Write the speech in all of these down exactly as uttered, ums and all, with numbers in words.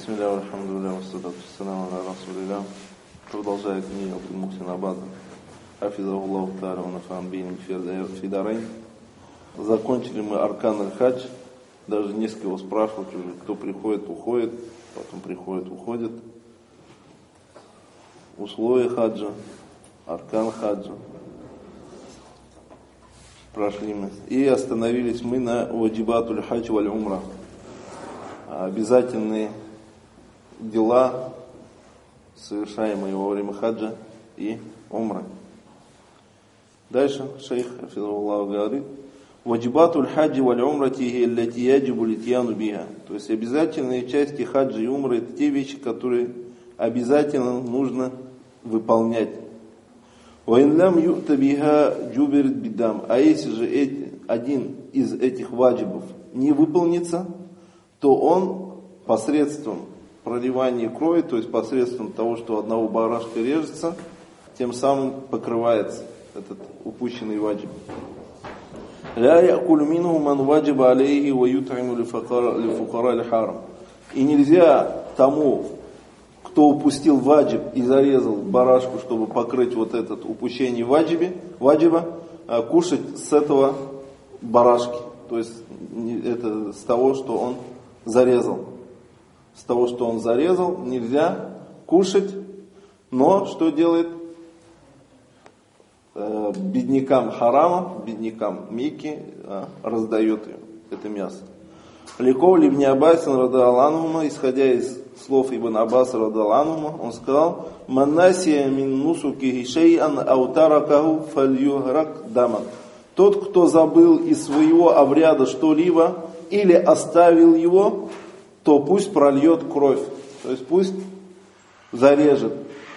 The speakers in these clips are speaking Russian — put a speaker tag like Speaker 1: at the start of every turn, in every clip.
Speaker 1: Бисмилля, альхамдулилля, вассалату вассаляму аля расулилля. Продолжая книгу Абдул-Мухсин Абад, хафизахуллаху тааля ва нафа'ан бихи фи дарайн. Закончили мы аркан аль-хадж. Даже несколько его спрашивают уже, кто приходит, уходит, потом приходит, уходит. Условия хаджа, аркан хаджа. Прошли мы. И остановились мы на ваджибатуль хадж валь умра. Обязательные дела, совершаемые во время хаджа и умры. Дальше шейх хафизахуллаху говорит: ваджибатуль хаджи валь умрати аллати яджибу литьяну биха. То есть обязательные части хаджа и умры — это те вещи, которые обязательно нужно выполнять. Ва ин лам ю'та биха джубирит бидам. А если же эти, один из этих ваджибов не выполнится, то он посредством проливания крови, то есть посредством того, что одного барашка режется, тем самым покрывается этот упущенный ваджиб. لا يأكل منه من وجب عليه ويطعم لفقراء الحرم. И нельзя тому, кто упустил ваджиб и зарезал барашку, чтобы покрыть вот этот упущение ваджиби, ваджиба, кушать с этого барашки. То есть это с того, что он зарезал. С того, что он зарезал, нельзя кушать, но что делает? Э, беднякам харама, беднякам Мекки э, раздает это мясо. Ликов ибн Аббас радиаллаху, исходя из слов Ибн Аббаса радиаллаху, он сказал: «Маннасия мин нусукихи шей'ан ау таракаху фальюграк даман». Тот, кто забыл из своего обряда что-либо или оставил его, то пусть прольет кровь. То есть пусть зарежет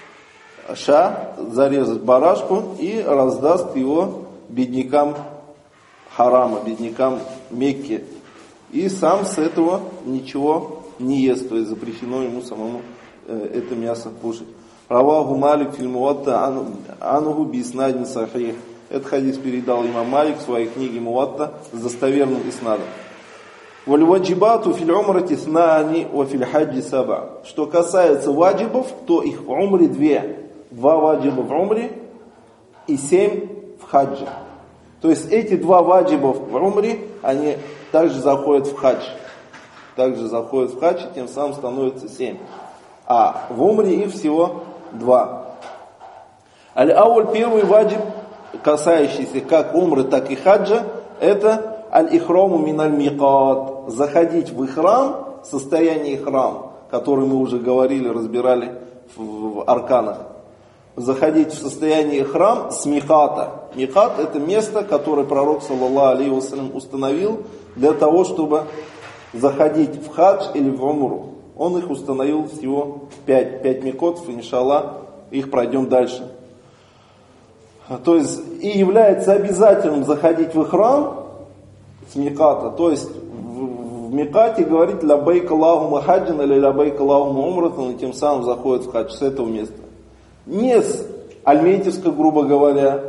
Speaker 1: ша, зарезать барашку и раздаст его беднякам харама, беднякам Мекки. И сам с этого ничего не ест, то есть запрещено ему самому э, это мясо кушать. Раваху Малик фил Муатта ануху биснадин сахих. Этот хадис передал имам Малик в своей книге Муатта с достоверным иснадом. Валь-ваджибату фил умрати снани ва фил хаджи саба. Что касается ваджибов, то их в умре две. Два ваджиба в умре и семь в хаджи. То есть эти два ваджиба в умре, они также заходят в хадж. Также заходят в хадж, и тем самым становится семь. А в умре их всего два. Аль-ауль, первый ваджиб, касающийся как умры, так и хаджа, это аль-ихраму миналь микат. Заходить в ихрам, состояние ихрам, который мы уже говорили, разбирали в, в арканах. Заходить в состояние ихрам с миката. Микат — это место, которое пророк, саллаллаху алейхи вассалям, установил для того, чтобы заходить в хадж или в умру. Он их установил всего пять. Пять микотов, иншаллах, их пройдем дальше. То есть и является обязательным заходить в ихрам с миката. То есть в, в микате говорить лаббайк Аллахумма хаджан или лаббайк Аллахумма умратан, и тем самым заходит в хадж с этого места. Не с Альметьевска, грубо говоря,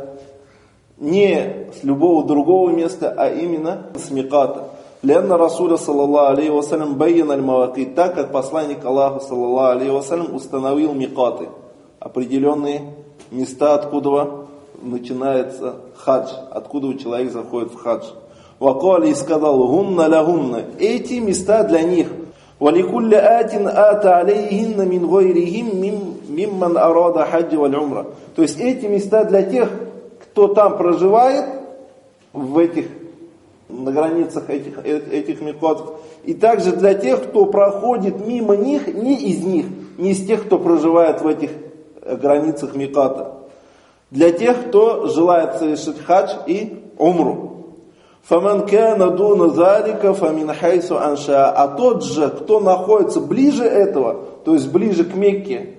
Speaker 1: не с любого другого места, а именно с миката. Лянна Расуля саллаллаху алейхи вассалям байян аль-мавакит, так как посланник Аллаха саллаллаху алейхи вассалям установил микаты, определенные места, откуда начинается хадж, откуда человек заходит в хадж. Вакали и сказал: гунна ля гунна, эти места для них. Валикулля атин ата алейхинна мин гайрихим мимман арада хаджи валь умра. То есть эти места для тех, кто там проживает, в этих, на границах этих, этих микотов, и также для тех, кто проходит мимо них, не из них, не из тех, кто проживает в этих границах миката. Для тех, кто желает совершить хадж и умру. فَمَنْ كَانَ دُونَ ذَلِكَ فَمِنْ حَيْثُ أَنْشَاءَ. А тот же, кто находится ближе этого, то есть ближе к Мекке,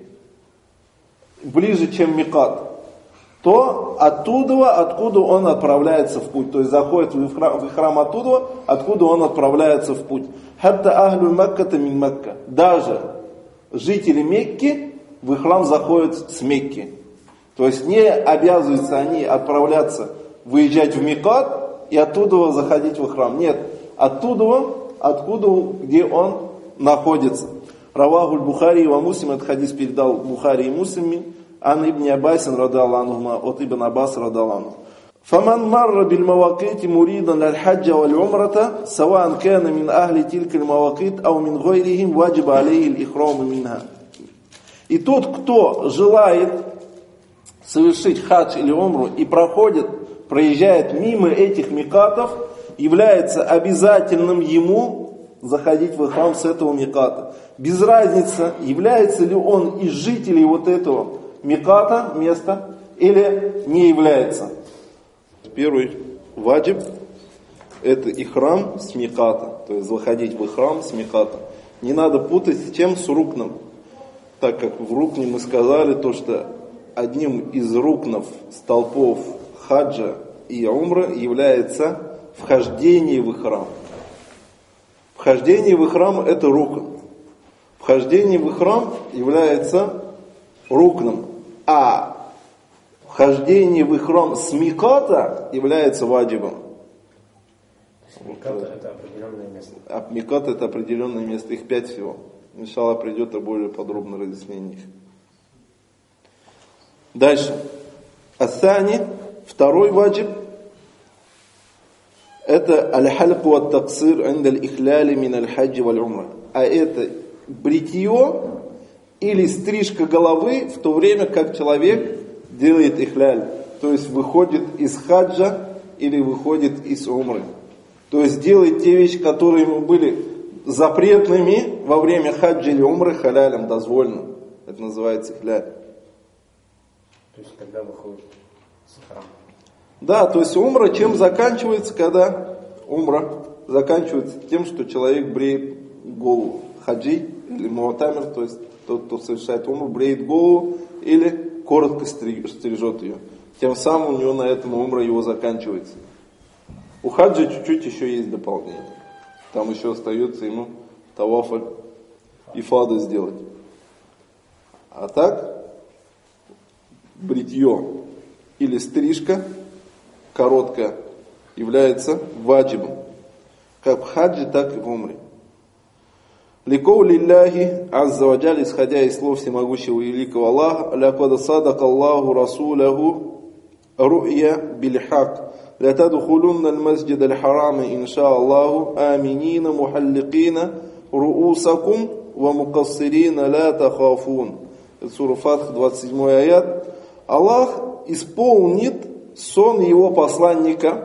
Speaker 1: ближе, чем микат, то оттуда, откуда он отправляется в путь. То есть заходит в храм, в храм оттуда, откуда он отправляется в путь. حَتَّى أَهْلُ مَكَّةَ مِنْ مَكَّةَ. Даже жители Мекки в храм заходят с Мекки. То есть не обязуются они отправляться, выезжать в микат и оттуда заходить в храм. Нет, оттуда, откуда, где он находится. Равахуль Бухари ва Муслим, этот хадис передал Бухари и Муслими, ан ибн Аббасин радаллаху анхума, от ибн Аббаса радаллаху. فمن مر بالمواقيت مريدا للحج والعمرة سواء كان من أهل تلك المواقيت أو من غيرهم واجب عليه الإحرام منها. И тот, кто желает совершить хадж или умру и проходит, проезжает мимо этих микатов, является обязательным ему заходить в ихрам с этого миката. Без разницы, является ли он из жителей вот этого миката, места, или не является. Первый ваджиб — это ихрам с миката, то есть заходить в ихрам с миката. Не надо путать с чем? С рукном. Так как в рукне мы сказали то, что одним из рукнов, столпов хаджа и умры является вхождение в ихрам. Вхождение в ихрам — это рукн. Вхождение в ихрам является рукном, а вхождение в ихрам с миката является ваджибом.
Speaker 2: Микат — это определенное место.
Speaker 1: А микат — это определенное место, их пять всего. Иншаллах придет более подробное разъяснение их. Дальше. Асани, второй ваджиб, это аль-хальк ва таксир инда аль-ихляли мин аль-хаджи валь-умра. А это бритье или стрижка головы в то время, как человек делает ихляль. То есть выходит из хаджа или выходит из умры. То есть делает те вещи, которые ему были запретными во время хаджа или умры, халялем дозволено. Это называется ихляль.
Speaker 2: То есть когда выходит с храма.
Speaker 1: Да, то есть умра чем заканчивается, когда умра заканчивается тем, что человек бреет голову. Хаджи или муатамир, то есть тот, кто совершает умру, бреет голову или коротко стрижет ее. Тем самым у него на этом умра его заканчивается. У хаджа чуть-чуть еще есть дополнение. Там еще остается ему таваф ифада сделать. А так, бритье или стрижка короткая является ваджибом. Как в хаджи, так и в умре. Ликоу лилляхи азза ва джаль, исходя из слов всемогущего и великого Аллаха, лякад садака Аллаху расуляху ру'я бильхак. لتدخلن المسجد الحرام إن شاء الله آمنين محلقين رؤوسكم ومقصرين لا تخافون. Это сура Фатх, двадцать седьмой аят. Аллах исполнит сон его посланника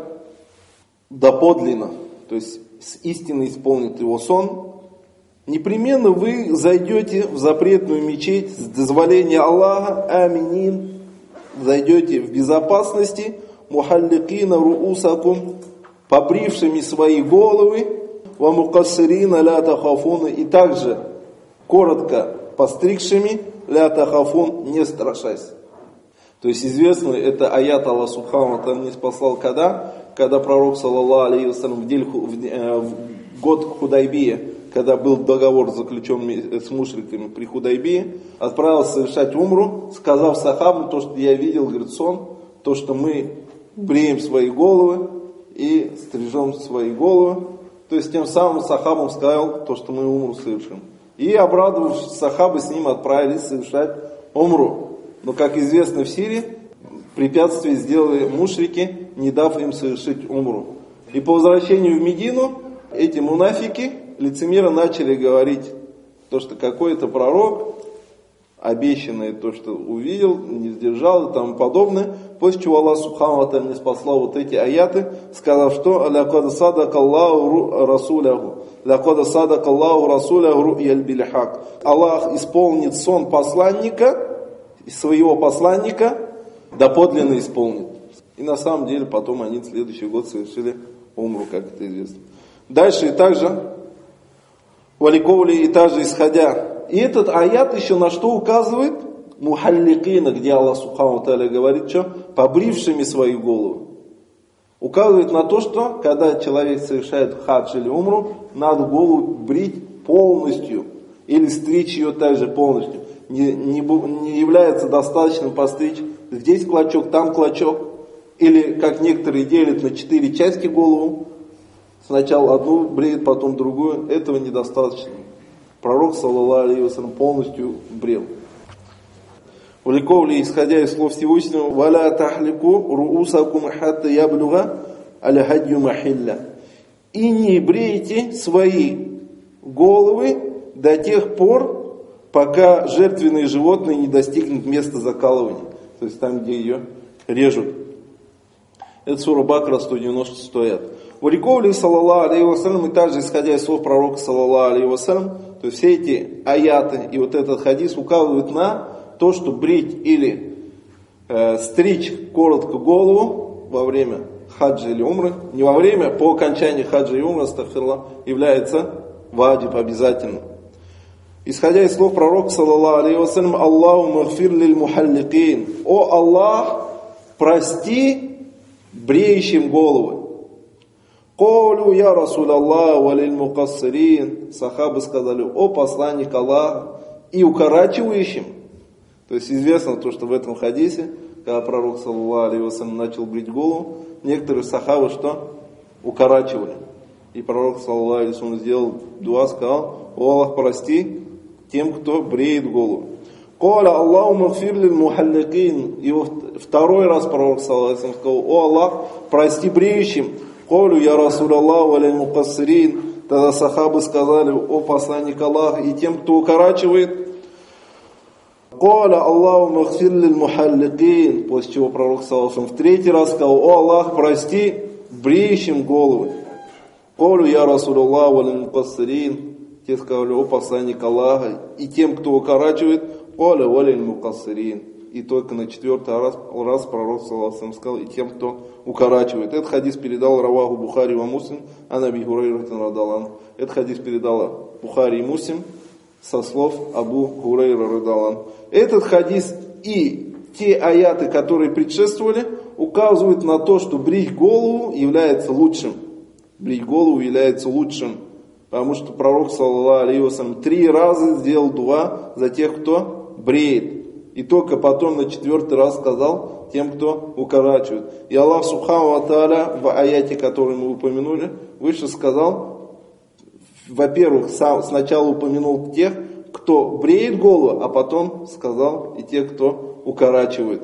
Speaker 1: доподлинно, то есть с истиной исполнит его сон. Непременно вы зайдете в запретную мечеть с дозволения Аллаха, аминин, зайдете в безопасности, мухалликина руусакум, побрившими свои головы, ва мукассирина ля тахафуна, и также коротко постригшими, ля тахафун, не страшась. То есть известно, это аят Аллах Субхану ва Тааля не спасал когда, когда пророк саллаллаху алейхи ва саллям в, дель, в, э, в год Худайбия, когда был договор заключен с мушриками при Худайбии, отправился совершать умру, сказав сахабам то, что я видел, говорит, сон, то, что мы бреем свои головы и стрижем свои головы. То есть тем самым сахабам сказал то, что мы умру совершим. И обрадовавшись, сахабы с ним отправились совершать умру. Но, как известно в Сирии, препятствие сделали мушрики, не дав им совершить умру. И по возвращению в Медину эти мунафики, лицемеры, начали говорить то, что какой-то пророк, обещанное то, что увидел, не сдержал и тому подобное. После чего Аллах Субхану ва Тааля не спаслал вот эти аяты, сказав, что «Лякад садака Аллаху расуляху, лякад садака Аллаху расуляху ру'яль бильхак». Аллах исполнит сон посланника, своего посланника, доподлинно исполнит. И на самом деле потом они в следующий год совершили умру, как это известно. Дальше и также, валиковли и также исходя. И этот аят еще на что указывает? Мухалликина, где Аллах Субхану ва Тааля говорит, что побрившими свои головы. Указывает на то, что когда человек совершает хадж или умру, надо голову брить полностью или стричь ее также полностью. Не, не, не является достаточным постричь здесь клочок, там клочок, или как некоторые делят на четыре части голову, сначала одну бреют, потом другую. Этого недостаточно. пророк, саллаллаху алейхи вассалям, полностью брил. В ликовле, исходя из слов Всевышнего, «Валя тахлику руусакум хатта яблюга аль-хадью махилля». И не брейте свои головы до тех пор, пока жертвенные животные не достигнут места закалывания. То есть там, где ее режут. Это сура Бакра, сто девяносто шестой аят. В ликовле, саллаллаху алейхи вассалям, и также исходя из слов пророка, саллаллаху алейхи вассалям, то есть все эти аяты и вот этот хадис указывают на то, что брить или э, стричь коротко голову во время хаджа или умры, не во время, по окончании хаджа и умры, астагфируллах, является ваджиб обязательным. Исходя из слов пророка, саллаллаху алейхи вассалям, Аллаху магфир лиль мухалликин. О Аллах, прости бреющим головы. Колю я Расул Аллах валиль мукассирин. Сахабы сказали, о посланник Аллаха, и укорачивающим. То есть известно то, что в этом хадисе, когда пророк, саллаллаху алейхи вассалям, начал брить голову, некоторые сахабы что? Укорачивали. И пророк, саллаллаху алейхи вассалям, сделал дуа, сказал, о Аллах, прости тем, кто бреет голову. Коля Аллаху магфир лиль мухалликин. И второй раз пророк, саллаллаху алейхи вассалям, сказал, о Аллах, прости бреющим. Колю я Расул Аллах валиль мукассирин. Тогда сахабы сказали, о посланник Аллаха, и тем, кто укорачивает. Коля Аллаху магфир лиль мухалликин. После чего пророк, саллаллаху алейхи вассалям, в третий раз сказал, о Аллах, прости бреющим головы. Колю я Расул Аллах валиль мукассирин. Те сказали, о посланник Аллаха, и тем, кто укорачивает, коля валиль мукассирин. И только на четвертый раз, раз пророк, саллаллаху алейхи вассалям, сказал, и тем, кто укорачивает. Этот хадис передал Раваху Бухари ва Муслим, ан Аби Хурайра радхияллаху анху. Этот хадис передал Бухари и Муслим со слов Абу Хурайра радхияллаху анху. Этот хадис и те аяты, которые предшествовали, указывают на то, что брить голову является лучшим. Брить голову является лучшим. Потому что пророк, саллаллаху алейхи вассалям, три раза сделал дуа за тех, кто бреет. И только потом на четвертый раз сказал тем, кто укорачивает. И Аллах Субхану ва Тааля в аяте, который мы упомянули, выше сказал, во-первых, сам сначала упомянул тех, кто бреет голову, а потом сказал и тех, кто укорачивает.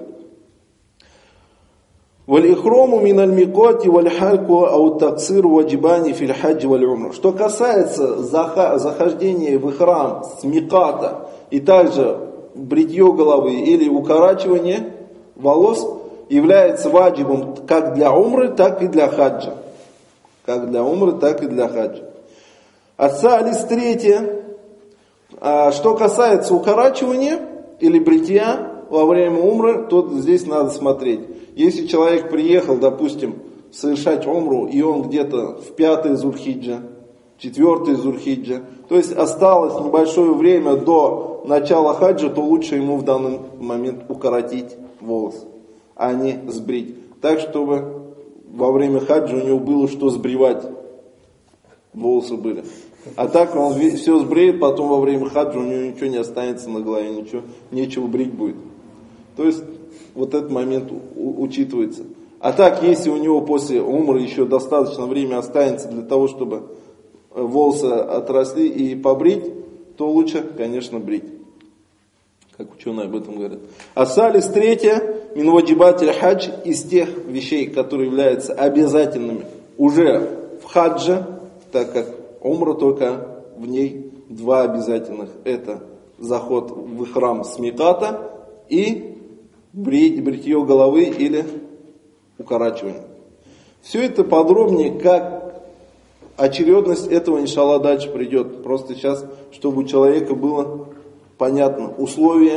Speaker 1: Валь-ихрому миналь микоти валь-хальку ау-таксир ваджибани филь-хаджи валь-умра. Что касается захождения в ихрам с миката и также бритье головы или укорачивание волос является ваджибом как для умры, так и для хаджа. Как для умры, так и для хаджа. Ас-салис третье. Что касается укорачивания или бритья во время умры, то здесь надо смотреть. Если человек приехал, допустим, совершать умру, и он где-то в пятый Зулхиджа, четвертый Зулхиджа, то есть осталось небольшое время до начала хаджа, то лучше ему в данный момент укоротить волосы, а не сбрить. Так, чтобы во время хаджа у него было что сбривать, волосы были. А так он все сбреет, потом во время хаджа у него ничего не останется на голове, ничего, нечего брить будет. То есть вот этот момент учитывается. А так, если у него после умры еще достаточно времени останется для того, чтобы волосы отросли и побрить, то лучше, конечно, брить. Как ученые об этом говорят. Ас-салис третье, мин ваджибатиль хадж, из тех вещей, которые являются обязательными уже в хадже, так как умра только в ней два обязательных. Это заход в храм с миката и бритье головы или укорачивание. Все это подробнее, как очередность этого, иншаллах, дальше придет. Просто сейчас, чтобы у человека было понятно условия,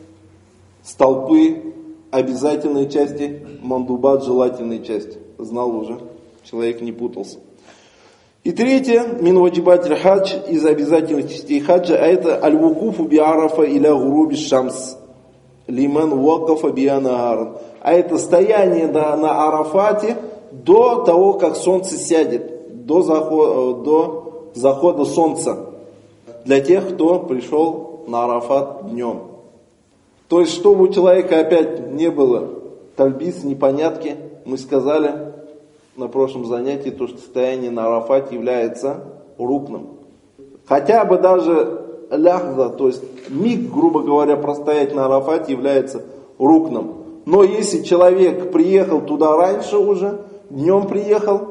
Speaker 1: столпы, обязательные части, мандубат, желательные части. Знал уже, человек не путался. И третье, мин ваджибатиль хадж, из обязательных частей хаджа, а это аль-вукуфу би арафа иля гуруби шамс. Лиман вакафа бианааран. А это стояние на, на Арафате до того, как солнце сядет, до захода, до захода солнца. Для тех, кто пришел на Арафат днем. То есть, чтобы у человека опять не было тальбис, непонятки, мы сказали на прошлом занятии, то, что стояние на Арафате является рукным. Хотя бы даже ляхза, то есть миг, грубо говоря, простоять на Арафате является рукном. Но если человек приехал туда раньше уже, днем приехал,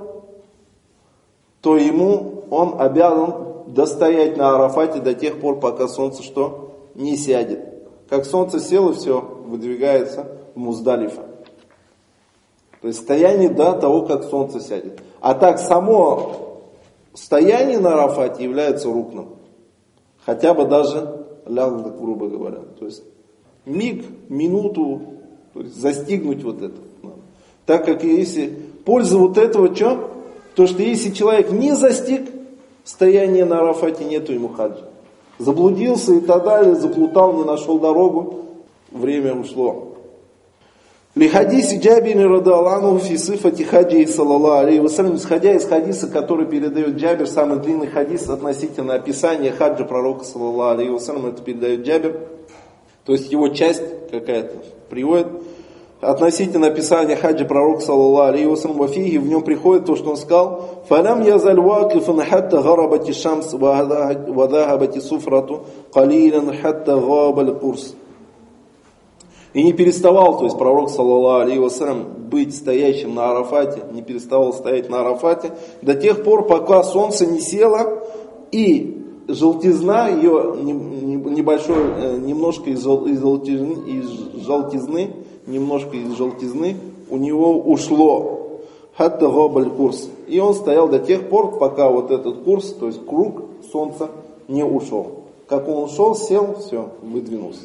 Speaker 1: то ему он обязан достоять на Арафате до тех пор, пока солнце что? Не сядет. Как солнце село, все, выдвигается в Муздалифа. То есть стояние до того, как солнце сядет. А так само стояние на Арафате является рукном. Хотя бы даже ляхза, грубо говоря. То есть миг, минуту, то есть застигнуть вот это. Так как если польза вот этого, что? То, что если человек не застиг стояние на Арафате, нету ему хаджа. Заблудился и так далее, заплутал, не нашел дорогу, время ушло. Лихадиси Джабири радиаллаху фи сифати хаджи саллаллаху алейхи вассалям, исходя из хадиса, который передает Джабир, самый длинный хадис относительно описания хаджа пророка саллаллаху алейхи вассалям, это передает Джабир, то есть его часть какая-то приводит. Относительно описания хаджа пророка саллаллаху алейхи вассалям, в фиги в нем приходит то, что он сказал: «Фалям язаль вакифан хатта гарабати шамс ва дахабати суфрату калилан хатта габаль курс». И не переставал, то есть пророк саллаллаху алейхи вассалям, быть стоящим на Арафате, не переставал стоять на Арафате до тех пор, пока солнце не село и желтизна ее небольшой, немножко из желтизны, из желтизны немножко из желтизны у него ушло. Хатта габаль курс. И он стоял до тех пор, пока вот этот курс, то есть круг солнца, не ушел. Как он ушел, сел, все, выдвинулся.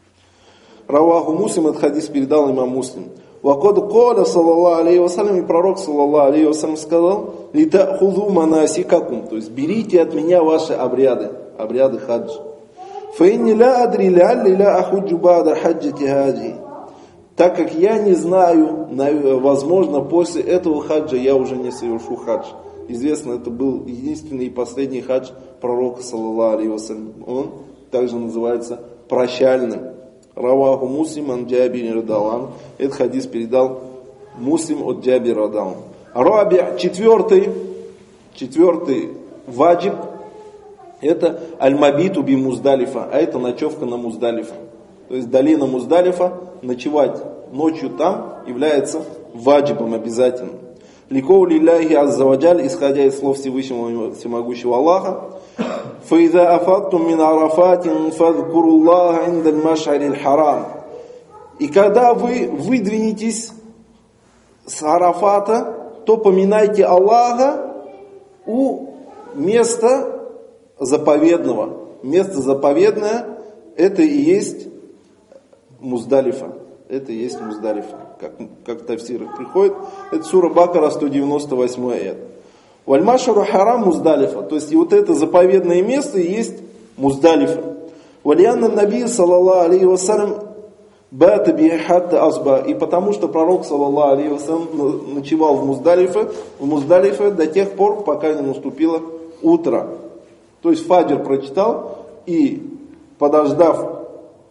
Speaker 1: Раваху Муслим, этот хадис передал имам Муслим. Вакод коля саллаллаху алейхи вассалям, и пророк саллаллаху алейхи вассалям сказал: литахузу манасикакум, то есть берите от меня ваши обряды, обряды хаджа. Фаинни ла адри лялли ла ахуджу бада хаджати хаджи. Так как я не знаю, возможно, после этого хаджа я уже не совершу хадж. Известно, это был единственный и последний хадж пророка саллаллаху алейхи вассалям. Он также называется прощальным. Раваху Муслим ан Джабири радиаллаху. Этот хадис передал Муслим от Джабири радиаллаху. Раби, четвертый, четвертый ваджиб, это аль-мабиту би Муздалифа, а это ночевка на Муздалифа. То есть долина Муздалифа, ночевать ночью там является ваджибом обязательным. Ликоу лилляхи аззаваджаль, исходя из слов Всевышнего Всемогущего Аллаха: «Фаиза афаттум мин арафатин фадкуруллаха индаль маш'арил харам». И когда вы выдвинетесь с Арафата, то поминайте Аллаха у места заповедного. Место заповедное — это и есть Муздалифа. Это и есть Муздалифа. Как, как в тафсирах приходит. Это сура Бакара, сто девяносто восьмой аят. Вальмашару харам Муздалифа. То есть и вот это заповедное место и есть Муздалифа. Вальянна наби саллаллаху алейхи вассалям бата би хатта асба. И потому что пророк саллаллаху алейхи вассалям ночевал в Муздалифе, в Муздалифе до тех пор, пока не наступило утро. То есть фаджр прочитал и, подождав,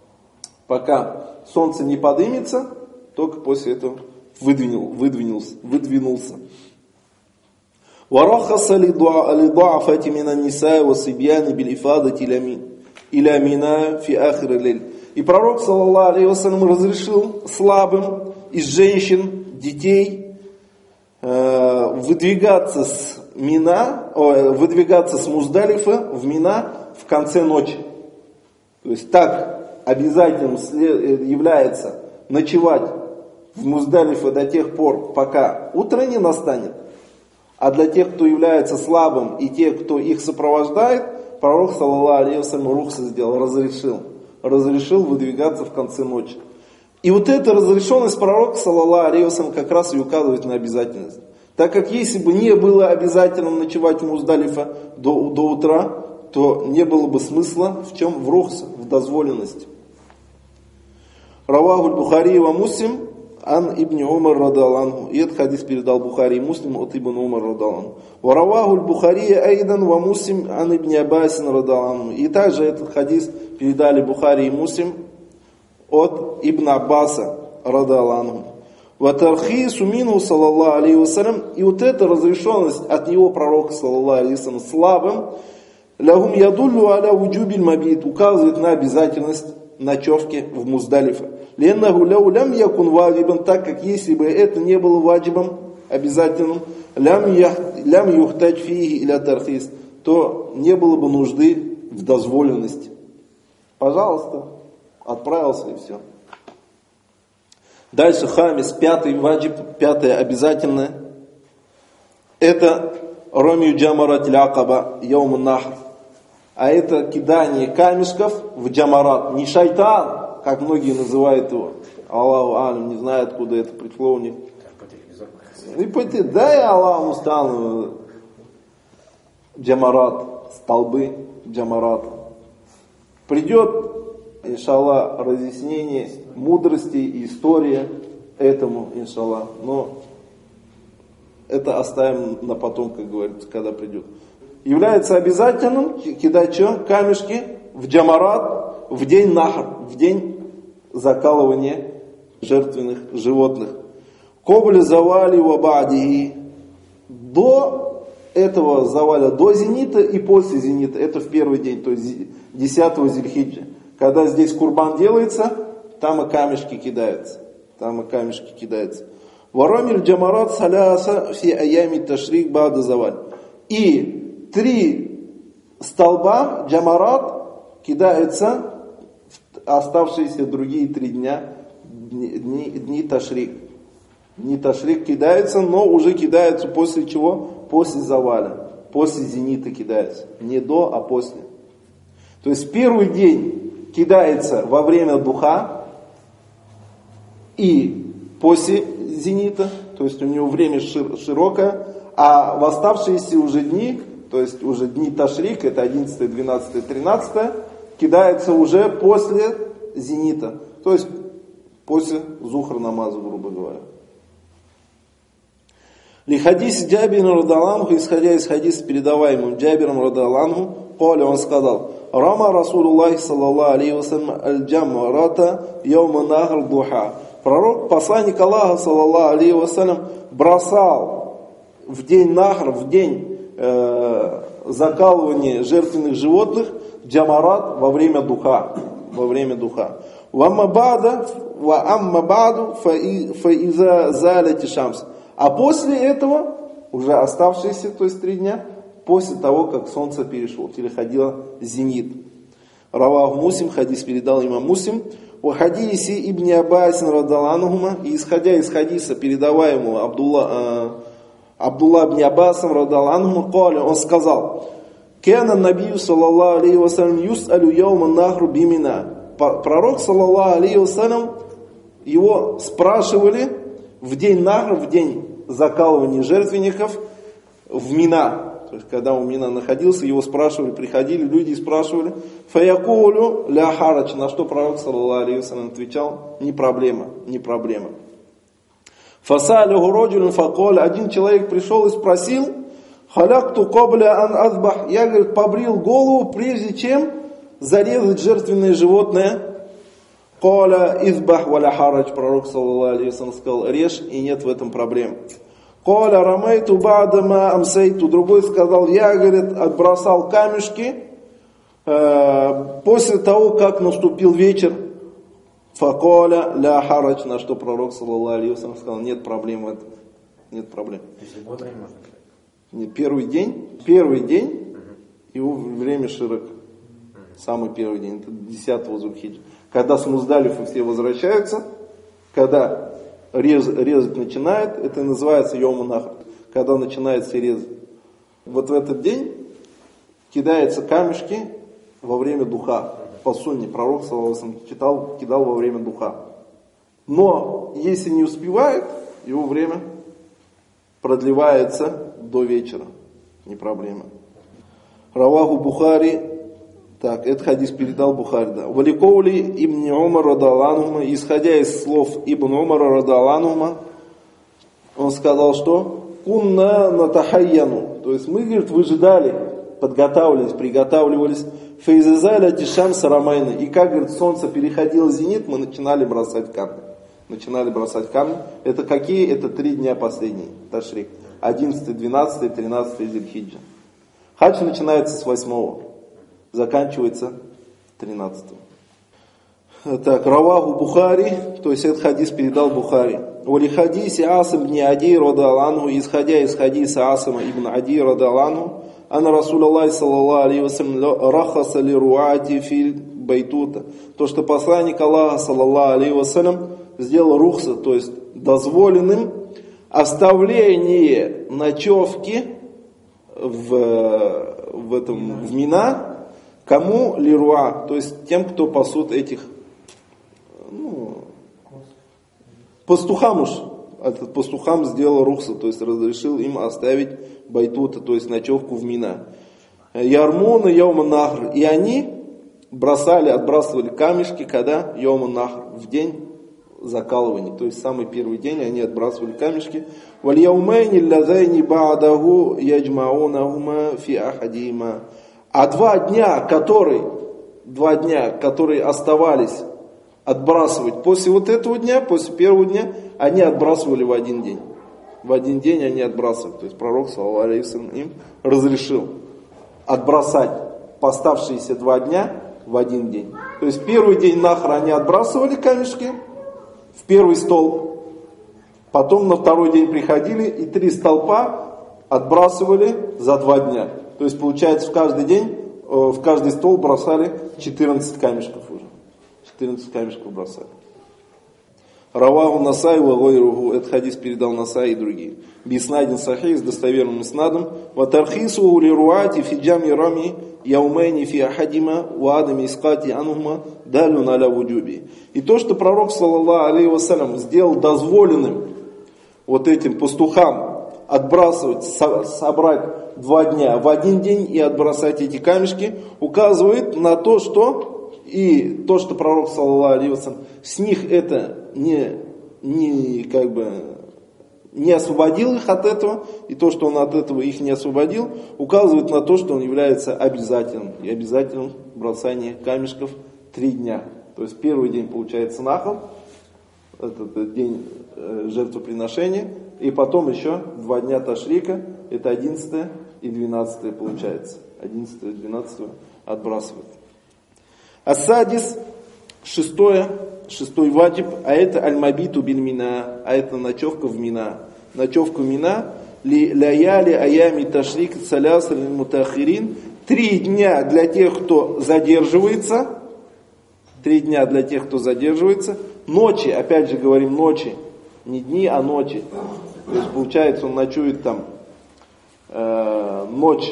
Speaker 1: пока солнце не поднимется, только после этого выдвинул, выдвинулся, выдвинулся. وَرَخَّصَ لِضَعَفَةِ مِنَ النِّسَاءِ وَالصِّبْيَانِ بِالْإِفَادَةِ إِلَى مِنَى فِي آخِرِ اللَّيْلِ. И пророк, саллаллаху алейхи вассалям, разрешил слабым из женщин, детей э, выдвигаться с Мина, о, выдвигаться с Муздалифа в Мина в конце ночи. То есть так обязательным является ночевать в Муздалифе до тех пор, пока утро не настанет. А для тех, кто является слабым, и тех, кто их сопровождает, пророк, саллаллаху алейхи вассалям, рухса сделал, разрешил. Разрешил выдвигаться в конце ночи. И вот эта разрешенность пророка, саллаллаху алейхи вассалям, как раз и указывает на обязательность. Так как если бы не было обязательным ночевать в Муздалифа до, до утра, то не было бы смысла в чем? В рухсе, в дозволенности. Раваху Бухари ва Муслим ан ибн Умар радиаллаху. И этот хадис передал Бухари и Муслим от ибн Умар радиаллаху. Ва раваху Бухари айдан ва Муслим ан ибн Аббас радиаллаху. И также этот хадис передали Бухари и Муслим от ибн Аббаса радиаллаху. Ва тархису минху саллаллаху алейхи вассалям. И вот эта разрешенность от него пророка саллаллаху алейхи вассалям слабым, Лягум ядуллю аля уджубиль мабит, указывает на обязательность ночевки в Муздалифе. Леннаху ляу лям якун ваджибан, так как если бы это не было ваджибом, обязательным, лям юхтадж фиги иля тархис, то не было бы нужды в дозволенности. Пожалуйста, отправился и все. Дальше хамис, пятый ваджиб, пятое обязательное. Это ромию джамарат лякаба яум нахр. А это кидание камешков в джамарат. Не шайтан, как многие называют его. Аллаху алям, не знаю, откуда это пришло у них. И пойти, дай Аллаху стану джамарат, столбы джамарата. Придет, иншаллах, разъяснение мудрости и история этому, иншаллах. Но это оставим на потом, как говорится, когда придет. Является обязательным кидать что? Камешки в джамарат в день нахр, в день закалывания жертвенных животных. Кобли завали вабадии. До этого заваля, до зенита и после зенита. Это в первый день, то есть десятого зильхиджа. Когда здесь курбан делается, там и камешки кидаются. Там и камешки кидаются. Варамиль джамарат саляса фи аями ташрик бада заваль. И три столба джамарат кидаются в оставшиеся другие три дня, дни, дни ташрик. Дни ташрик кидаются, но уже кидаются после чего? После заваля. После зенита кидаются. Не до, а после. То есть первый день кидается во время духа и после зенита, то есть у него время широкое, а в оставшиеся уже дни, то есть уже дни ташрик, это одиннадцатое, двенадцатое, тринадцатое, кидается уже после зенита, то есть после зухр намаза, грубо говоря. Ли хадис Джабир радаллаху, исходя из хадиса, передаваемым Джабиром радаллаху, Коля, он сказал: Рама Расулуллах саллаллаху алейхи вассалям аль-джамрата яума нахр духа. Пророк, посланник Аллаха саллаллаху алейхи вассалям, бросал в день нахр, в день э, закалывания жертвенных животных джамарат во время духа, во время духа. Ва амма ба'ду фа иза залати шамс. А после этого, уже оставшиеся, то есть три дня, после того, как солнце перешло, переходило зенит. Равах Муслим, хадис передал имам Муслим. В хадисе Ибн Аббас радаллаху, и исходя из хадиса, передаваемого Абдулла, э, Абдулла ибн Аббасом радаллаху, он сказал: «Кана набию саллаллаху алейхи вассалям юс'алю яума нахру бимина». Пророк саллаллаху алейхи вассалям, его спрашивали в день нахр, в день закалывания жертвенников в Мина. То есть, когда у Мина находился, его спрашивали, приходили люди и спрашивали: «Фаякулю ля харач», на что пророк саллаллаху алейхи вассалям отвечал: «Не проблема, не проблема». Фасалюху роджулюн факоль, один человек пришел и спросил: «Халякту кобля ан азбах», я, говорит, побрил голову, прежде чем зарезать жертвенное животное. Коля избах валя харач, пророк саллаллаху алейхи вассалям сказал: «Режь, и нет в этом проблем». Коля рамайту бадама амсайту, другой сказал: «Я, говорит, отбросал камешки э, после того, как наступил вечер». Факоля ля харач, на что пророк саллаллаху алейхи вассалям сказал: «Нет проблем в этом, нет проблем». Нет, первый день, первый день, его время широк, самый первый день, это десятого зульхиджа. Когда с Муздалифа все возвращаются, когда рез, резать начинает, это называется йома нахр, когда начинается резать. Вот в этот день кидаются камешки во время духа. По сунне пророк саллаллаху алейхи вассалям читал, кидал во время духа. Но если не успевает, его время продлевается до вечера. Не проблема. Раваху Бухари. Так, этот хадис передал Бухари, да. Валикоули ибн Умар радаллаху, исходя из слов Ибн Умара радаллаху, он сказал, что кунна натахайяну, то есть мы, говорит, выжидали, подготавливались, приготавливались, фейзазаля тишам сарамайна, и как, говорит, солнце переходило зенит, мы начинали бросать камни. Начинали бросать камни. Это какие? Это три дня последние, ташрик. одиннадцатый, двенадцатый, тринадцатый зильхиджа. Хадж начинается с восьмого. заканчивается тринадцатым. Так, раваху Бухари, то есть этот хадис передал Бухари. Вали хадиси Асам ибн Ади радаллаху, исходя из хадиса Асама ибн Ади радаллаху, анна Расулаллахи саллаллаху алейхи вассалям рахаса ли руати фил байтута. То, что посланник Аллаха саллаллаху алейхи вассалям сделал рухса, то есть дозволенным оставление ночевки в, в этом в Мина, кому лируа, то есть тем, кто пасут этих, ну, пастухам уж, этот пастухам сделал рухса, то есть разрешил им оставить байтута, то есть ночевку в Мина. Ярмуна йома нахр, и они бросали, отбрасывали камешки, когда йома нахр, в день закалывания, то есть самый первый день они отбрасывали камешки. Валь яумайни лазайни ба'даху яджмаунахума фи ахадима. А два дня, которые, два дня, которые оставались отбрасывать после вот этого дня, после первого дня, они отбрасывали в один день. В один день они отбрасывали. То есть пророк, саллаллаху алейхи вассалям, им разрешил отбросать оставшиеся два дня в один день. То есть первый день нахра они отбрасывали камешки в первый столб. Потом на второй день приходили и три столпа отбрасывали за два дня. То есть получается в каждый день, в каждый столб бросали четырнадцать камешков уже. четырнадцать камешков бросали. Раваху Насай ва гайруху, этот хадис передал Насай и другие. Биснадин сахih, с достоверным иснадом. Ва тархису ули руати фи джами рами яумайни фи ахадима ва адами искати анума далю наля вуджуби. И то, что пророк, саллаллаху алейхи вассалям, сделал дозволенным вот этим пастухам отбрасывать, собрать два дня в один день и отбросать эти камешки, указывает на то, что и то, что пророк, саллаллаху алейхи вассалям, с них это не, не, как бы, не освободил их от этого, и то, что он от этого их не освободил, указывает на то, что он является обязательным, и обязательным бросание камешков три дня. То есть первый день получается нахал, это день жертвоприношения, и потом еще два дня ташрика, это одиннадцатое и двенадцатое получается. одиннадцатое и двенадцатое отбрасывает. Асадис, шестое, шестой ваджиб, а это аль-мабиту биль мина, а это ночевка в Мина. Ночевка в Мина, ли ляяли аями ташрик саляс мутахирин, три дня для тех, кто задерживается, три дня для тех, кто задерживается, ночи, опять же говорим ночи, не дни, а ночи. То есть получается он ночует там э, ночь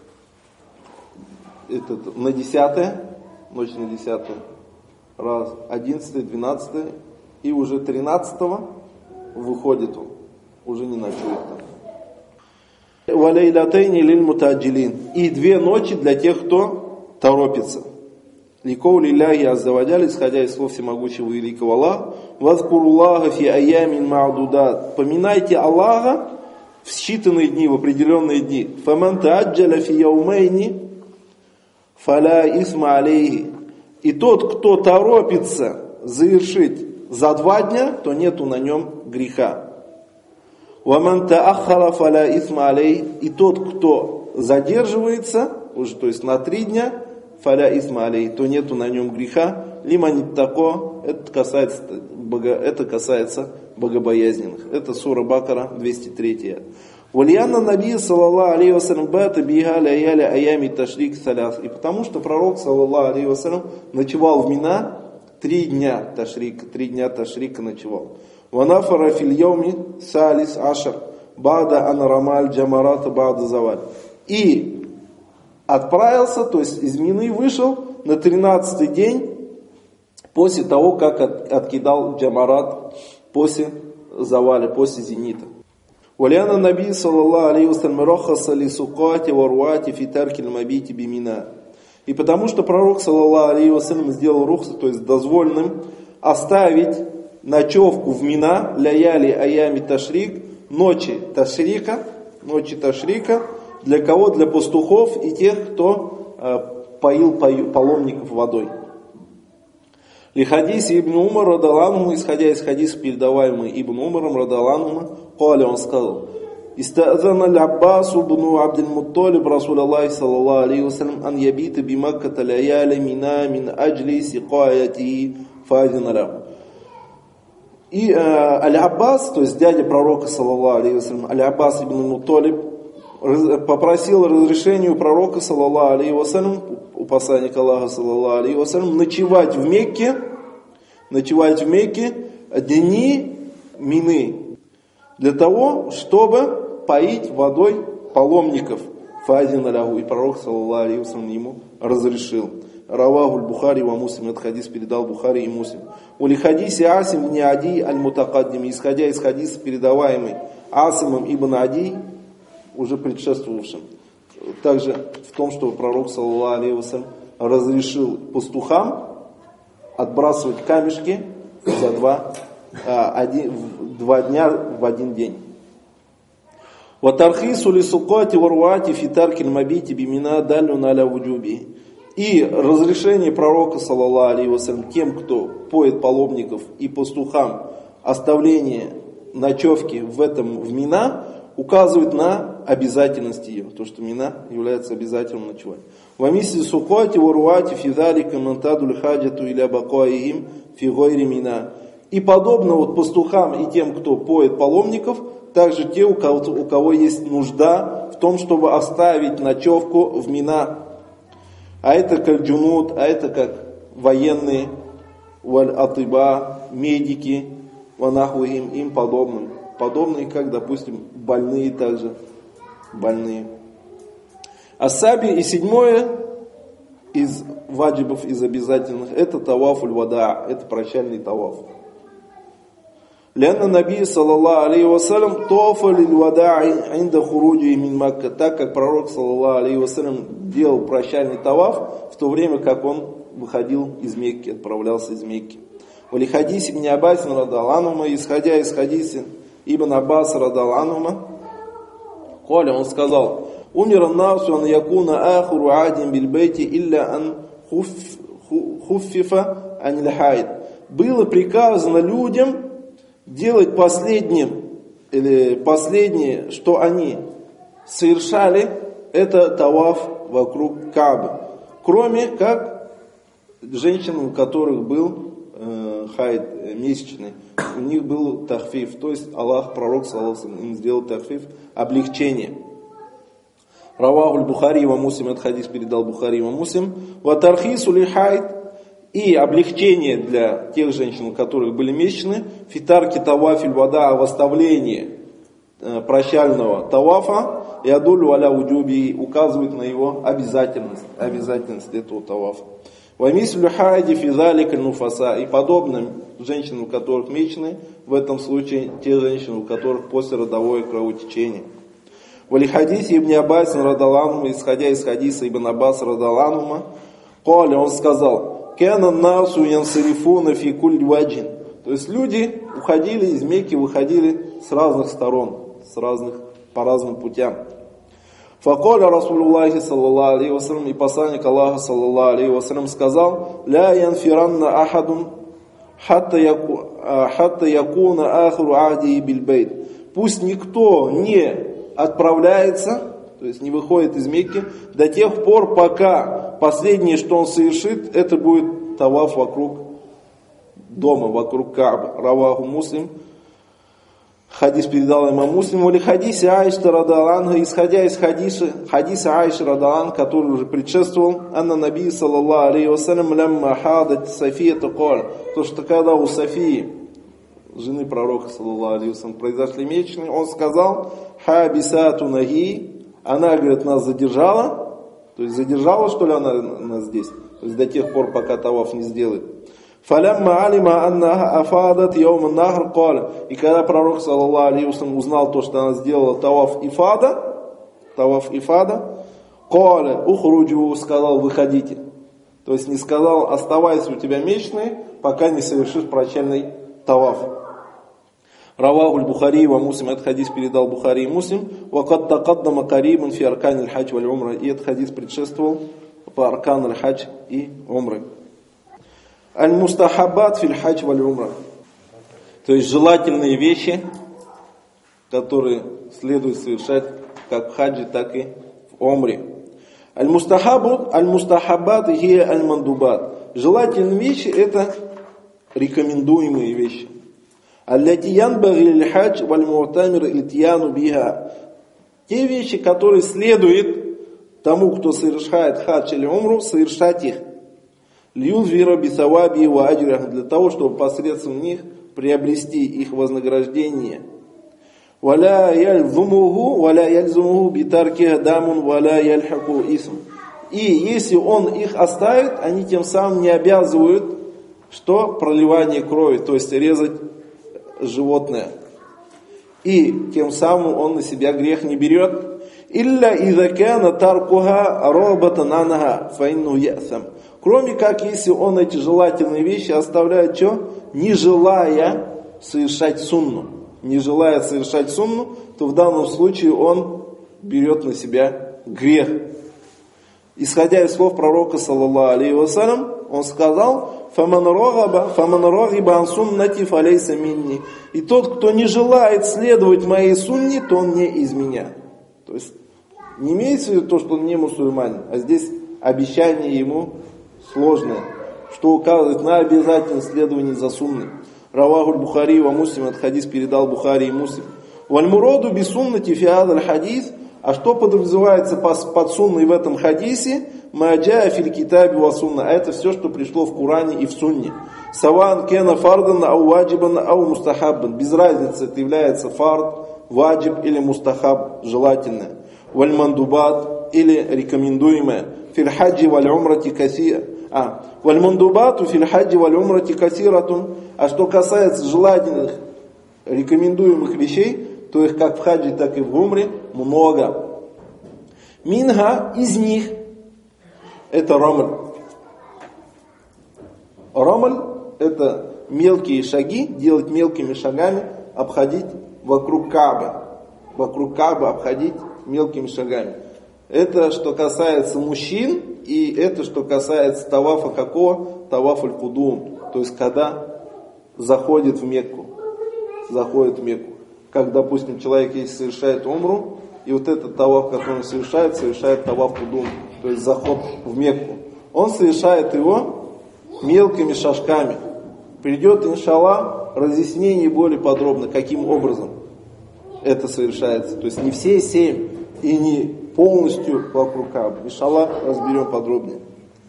Speaker 1: этот, на десятое, ночь на десятое, раз, одиннадцатое, двенадцатое, и уже тринадцатого выходит он, уже не ночует там. Валейлатайни лиль мутаджилин, и две ночи для тех, кто торопится. Ликоу лилляхи аззаваджаль, исходя из слов всемогущего великого Аллаха, вазкуруллаха фи аямин ма'дудат, поминайте Аллаха в считанные дни, в определенные дни. Фаман та'аджаля фи яумайни фаля исма алейхи. И тот, кто торопится завершить за два дня, то нету на нем греха. Ваман та'аххара фаля исма алейхи. И тот, кто задерживается, уже, то есть на три дня, фаля исма алейхи, то нету на нем греха. Лиманит тако, это касается, это касается богобоязненных. Это сура Бакара, двести третья. Валианна наби, саллаллаху алейхи вассалям, бата биха ляяля аями ташрик саляс. И потому что пророк, саллаллаху алейхи вассалям, ночевал в Мина три дня ташрика, три дня ташрика ночевал. Ванафара фил яуми салис ашар, бада анарамаль джамарата бада заваль. И отправился, то есть из Мины вышел на тринадцатый день после того, как от, откидал джамарат, после заваля, после зенита. Валяна наби, саллаллаху алейхи вассалям, рахаса ли сукати варуати фитаркиль мабити бимина. И потому что пророк, саллаллаху алейхи вассалям, сделал рухсу, то есть дозволенным оставить ночевку в Мина, ляяли аями ташрик, ночи ташрика, ночи ташрика, для кого? Для пастухов и тех, кто э, поил паломников водой. Ли хадиси Ибн Умар радаллаху, исходя из хадиса, передаваемый Ибн Умаром радаллаху, он сказал: استأذن العباس بن عبد المطلب رسول الله صلى الله عليه وسلم أن يبيت بمكة ليالي منى من أجل سقايته فأذن له. И э, Аль-Аббас, то есть дядя пророка, саллаллаху алейхи вассалям, Аль-Аббас ибн Мутталиб, попросил разрешения у пророка, саллаллаху алейхи вассалям, у посланника Аллаха, саллаллаху алейхи вассалям, ночевать в Мекке, ночевать в Мекке дни Мины, для того, чтобы поить водой паломников. Фазин алягу, и пророк, саллаллаху алейхи вассалям, ему разрешил. Раваху аль-Бухари ва Муслим, этот хадис передал Бухари и Муслим. Ули хадиси Асим ибн Ади аль-Мутакаддим, исходя из хадиса, передаваемый Асимом ибн Ади, уже предшествовавшим. Также в том, что пророк, саллаллаху алейхи вассалям, разрешил пастухам отбрасывать камешки за два, один, два дня в один день. وَتَرْخِيصُ لِسُقَّاتِ وَرُوَاتِ فِي تَرْكِ الْمَبِيتِ بِمِنَا دَلٌّ عَلَى وُجُوبِهِ. И разрешение пророка, саллаллаху алейхи вассалям, тем, кто поет паломников, и пастухам оставление ночевки в этом в Мина, указывает на обязательность ее, то, что Мина является обязательным ночевать. وَمِثْلِ سُقَّاتِ وَرُوَاتِ فِي ذَلِكَ مَنْ تَدُّ الْحَاجَةُ إِلَى بَقَائِهِمْ فِي غَيْرِ مِنَا. И подобно вот пастухам и тем, кто поет паломников, также те, у кого, у кого есть нужда в том, чтобы оставить ночевку в Мина. А это как джунут, а это как военные, валь-атыба, медики, ванахуим, им подобным. Подобные, как, допустим, больные также, больные. Асаби и седьмое из ваджибов, из обязательных, это таваф уль-вада, это прощальный таваф. Лянна Наби, саллаллаху алейхи вассалям, тофа лиль-вада'и инда хуруджи мин Макка, так как пророк, саллаллаху алейхи вассалям, делал прощальный таваф в то время, как он выходил из Мекки, отправлялся из Мекки. Вали хадис ибн Аббас радаллаху анху, исходя из хадиса Ибн Аббас радаллаху анху, Коля, он сказал: умир ан-насу ан якуна ахру адин биль-бейти илля ан хуффифа аниль хайд. Было приказано людям делать последним, или последнее, что они совершали, это таваф вокруг Каабы. Кроме как женщин, у которых был э, хайд, месячный, у них был тахфиф, то есть Аллах, пророк, саллаллаху алейхи, им сделал тахфиф, облегчение. Раваху аль-Бухари ва Муслим, этот хадис передал Бухари ва Муслим. Ва тархису ли хайд, и облегчение для тех женщин, у которых были месячные, фитарки тавафиль вада, в оставлении э, прощального тавафа, и адулю аля уджуби, указывает на его обязательность, обязательность этого тавафа. Вамислю хайди физалика нуфаса, и подобным женщинам, у которых месячные, в этом случае те женщины, у которых послеродовое кровотечение. Вали хадисе ибн Аббас радаллаху, исходя из хадиса ибн Аббас радаллаху, Коля, он сказал: «Кяна насу янсарифуна фи куль ваджин». То есть люди уходили из Мекки, выходили с разных сторон, с разных, по разным путям. Факоля Расулуллахи саллаллаху алейхи вассалям, и посланник Аллаха саллаллаху алейхи вассалям сказал: «Ля янфиранна ахадун хатта якуна ахру ахди биль-бейт». Пусть никто не отправляется, то есть не выходит из Мекки, до тех пор, пока последнее, что он совершит, это будет таваф вокруг дома, вокруг Каабы. Раваху Муслим. Хадис передал имам Муслим. Или хадисе Аиша радаллаху анха, исходя из хадиса, хадиса Аиши радаллаху анха, который уже предшествовал, анна Наби саллаллаху алейхи вассалям лямма хадат София тaqal, то что когда у Софии, жены пророка саллаллаху алейхи вассалям, произошли месячные, он сказал: хабисату наги, она, говорит, нас задержала, то есть задержала, что ли, она нас здесь, то есть до тех пор, пока таваф не сделает. Фалямма алима аннаха афадат яум нахр каля. И когда пророк саллаллаху алейхи вассалям узнал то, что она сделала таваф ифада, таваф ифада, каля ухруджу, сказал: выходите. То есть не сказал: оставайся, у тебя месячные, пока не совершишь прощальный таваф. Раваху аль-Бухари ва Муслим, этот хадис передал Бухари и Муслим. Вакад такаддама карибан фи аркан аль-хадж валь умра. И этот хадис предшествовал по аркан аль-хадж и умры. Аль-мустахаббат фил хадж валь умра. То есть желательные вещи которые следует совершать как в хаджи, так и в умре. Аль-мустахабу, аль-мустахабат и аль-мандубат. Желательные вещи — это рекомендуемые вещи. Аллати янбаги лиль-хадж валь-му'тамир ильтияну биха. Те вещи, которые следует тому, кто совершает хадж или умру, совершать их. Льюзвира бисаваби ва аджрах, для того, чтобы посредством них приобрести их вознаграждение. Валя яльзумуху, валя яльзумуху битарки дамун, валя яльхаку исм. И если он их оставит, они тем самым не обязывают, что проливание крови, то есть резать животное. И тем самым он на себя грех не берет. Илля изакана таркуха робатан анаха фаинну ясам. Кроме как, если он эти желательные вещи оставляет, что? Не желая совершать сунну. Не желая совершать сунну, то в данном случае он берет на себя грех. Исходя из слов пророка, саллаллаху алейхи вассалям, он сказал: «Фаман рогаба, фаман рогиба ан суннати фалейса минни». И тот, кто не желает следовать моей сунне, то он не из меня. То есть не имеется в виду то, что он не мусульманин, а здесь обещание ему сложное, что указывает на обязательность следования за сунной. Равахуль Бухари ва Муслим, этот хадис передал Бухари и Муслим. Вальмуроду би суннати фи хадаль хадис. А что подразумевается под сунной в этом хадисе? Маджаа фил китаби ва сунна. А это все, что пришло в Коране и в сунне. Саван кена фардан ау ваджибан ау мустахаббан. Без разницы, это является фард, ваджиб или мустахаб, желательное. Вальмандубат или рекомендуемое. Фил хаджи валь умрати касир. А, вальмандубату фил хаджи валь умрати касиратун. А что касается желательных, рекомендуемых вещей, то их как в хаджи, так и в умре много. Минга, из них, это рамль. Рамль — это мелкие шаги, делать мелкими шагами, обходить вокруг Каабы. Вокруг Каабы обходить мелкими шагами. Это что касается мужчин, и это что касается тавафа какого? Таваф аль-кудум. То есть когда заходит в Мекку. Заходит в Мекку. Как, допустим, человек, если совершает умру, и вот этот таваф, который он совершает, совершает таваф кудум, то есть заход в Мекку. Он совершает его мелкими шажками. Придет, иншаллах, разъяснение более подробно, каким образом это совершается. То есть не все семь и не полностью вокруг Каабы. Иншаллах, разберем подробнее.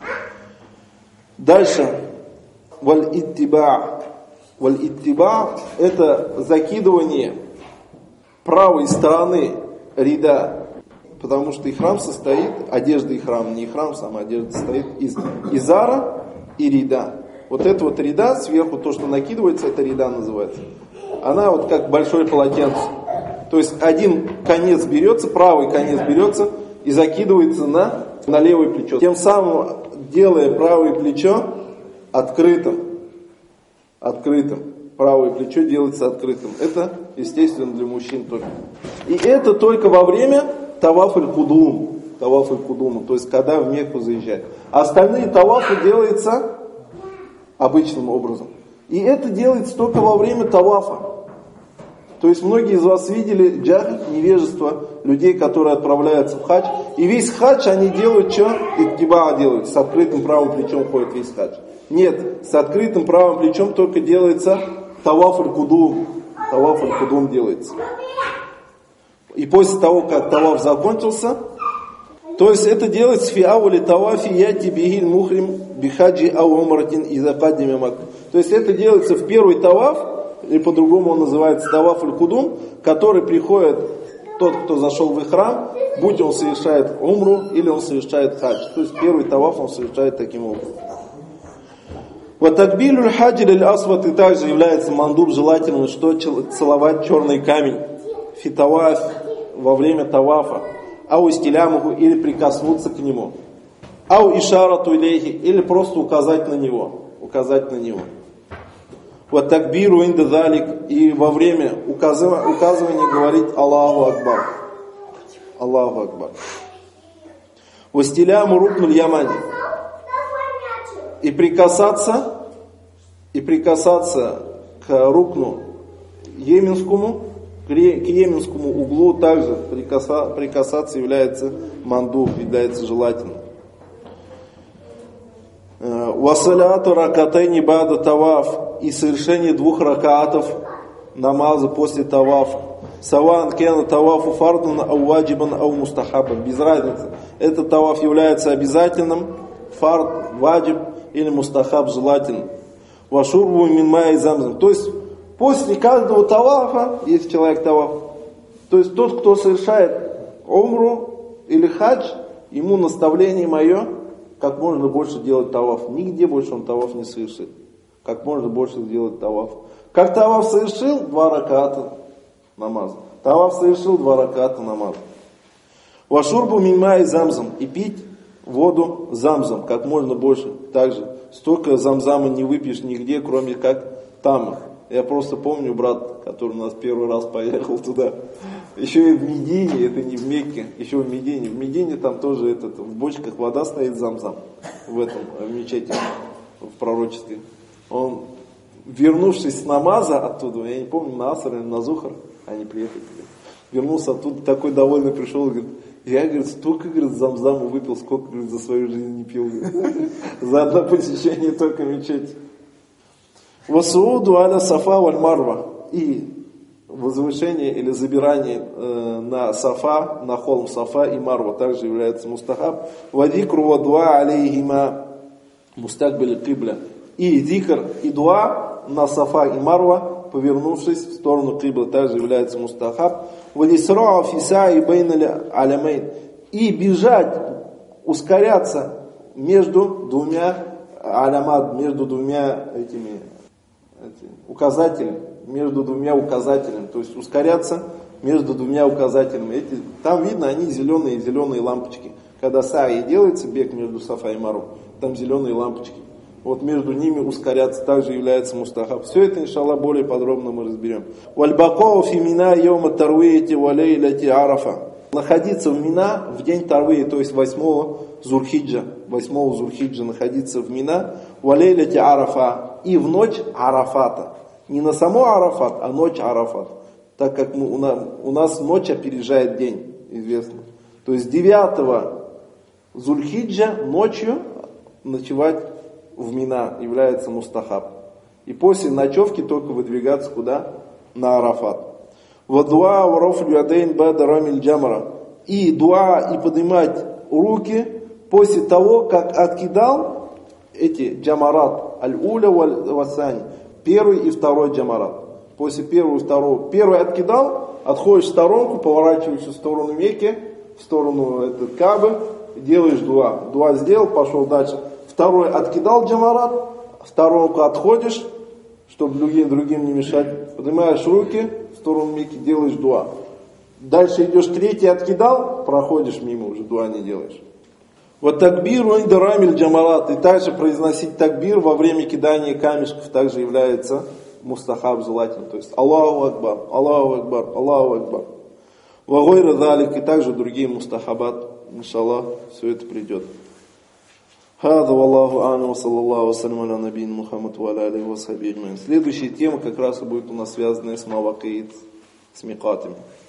Speaker 1: Дальше. Валь-иттиба. Валь-иттиба — это закидывание правой стороны рида, потому что ихрам состоит, одежда ихрам, не ихрам, сама одежда состоит из изара и рида. Вот это вот рида, сверху то, что накидывается, это рида называется. Она вот как большое полотенце. То есть один конец берется, правый конец берется и закидывается на, на левое плечо. Тем самым делая правое плечо открытым. Открытым. Правое плечо делается открытым. Это, естественно, для мужчин только. И это только во время таваф аль-кудум. Таваф аль-кудума, то есть когда в Мекку заезжать. А остальные тавафы делаются обычным образом. И это делается только во время тавафа. То есть многие из вас видели джахиль, невежество людей, которые отправляются в хадж. И весь хадж они делают что? Иттиба делают. С открытым правым плечом ходит весь хадж. Нет, с открытым правым плечом только делается таваф аль-кудум. Таваф аль-кудум делается. И после того, как таваф закончился, то есть это делается фи аули тавафи яти бихиль мухрим бихаджи ау умратин иза каддими Макка. То есть это делается в первый таваф, или по-другому он называется таваф аль-кудум, который приходит тот, кто зашел в ихрам, будь он совершает умру или он совершает хадж. То есть первый таваф он совершает таким образом. Вот такбилюль хаджи аль-асват и также является мандуб желательным, что целовать черный камень. Фитаваф во время тавафа. Ау истилямуху или прикоснуться к нему. Ау ишарату илейхи или просто указать на него. Указать на него. Вот такбиру инда залик и во время указывания, указывания говорить Аллаху Акбар. Аллаху Акбар. Вастиляму рукнуль ямани. И прикасаться, и прикасаться к рукну йеменскому, К йеменскому углу также прикаса, прикасаться является мандуб, является желательным. Васаляту ракатайни бада таваф, и совершение двух ракатов намаза после тавафа. Саван кена тавафу фардун ау ваджибан ау мустахабан. Без разницы. Этот таваф является обязательным, фард, ваджиб или мустахаб желательным. Вашурбу минма и замзам. То есть после каждого тавафа, если человек таваф, то есть тот, кто совершает умру или хадж, ему наставление мое, как можно больше делать таваф. Нигде больше он таваф не совершит. Как можно больше сделать таваф. Как таваф совершил, два раката намаз. Таваф совершил, два раката намаз. Вашурбу минма и замзам. И пить воду замзам, как можно больше. Также столько замзама не выпьешь нигде, кроме как там. Я просто помню брат, который у нас первый раз поехал туда. Еще и в Медине, это не в Мекке, еще в Медине. В Медине там тоже этот, в бочках вода стоит замзам. В этом, в мечети, в пророчестве. Он, вернувшись с намаза оттуда, я не помню, на Аср или на Зухар, они приехали. Вернулся оттуда, такой довольный пришел, говорит, я, говорит, столько, говорит, замзаму выпил, сколько, говорит, за свою жизнь не пил. За одно посещение только мечети. Васууду аля сафа валь марва. И возвышение или забирание э, на сафа, на холм сафа и марва также является мустахаб. Вадикру ва дуа алейхима мустакбиль кибля. И зикр и дуа на сафа и марва, повернувшись в сторону кибла, также является мустахаб. Вадисра фиса и бейна алямейн. И бежать, ускоряться между двумя алямад, между двумя этими указателями, между двумя указателями, то есть ускоряться между двумя указателями. Эти, там видно, они зеленые, зеленые лампочки. Когда саи делается, бег между сафа и мару, там зеленые лампочки. Вот между ними ускоряться также является мустахаб. Все это, иншаллах, более подробно мы разберем. Вальбакоу фи мина йома тарвиити валейляти арафа. Находиться в Мина в день Тарвии, то есть восьмого Зульхиджа, восьмого Зульхиджа находиться в Мина, валейляти арафа, и в ночь Арафата. Не на само Арафат, а ночь Арафат. Так как мы, у, нас, у нас ночь опережает день, известно. То есть девятого Зульхиджа ночью ночевать в Мина является мустахаб. И после ночевки только выдвигаться куда? На Арафат. Вадуа варофлю ядейн бада рамиль джамара. И дуа, и поднимать руки после того, как откидал эти джамарат, аль-уля васани, первый и второй джамарат. После первого и второго, первый откидал, отходишь в сторонку, поворачиваешься в сторону Мекки, в сторону этот, Кабы, делаешь дуа. Дуа сделал, пошел дальше. Второй откидал джамарат, в сторонку отходишь, чтобы другим, другим не мешать, поднимаешь руки в сторону Мекки, делаешь дуа. Дальше идешь, третий откидал, проходишь мимо, уже дуа не делаешь. Вот такбир инда рамиль джамарат, и также произносить такбир во время кидания камешков также является мустахаб желательным. То есть Аллаху Акбар, Аллаху Акбар, Аллаху Акбар. Вагойра далик, и также другие мустахабат, иншаллах, все это придет. Хада валлаху а'алям, саллаллаху вассалям аля набийин Мухаммад ва аля алейхи ва сахбихи аджмаин. Следующая тема как раз будет у нас связанная с мавакит, с микатами.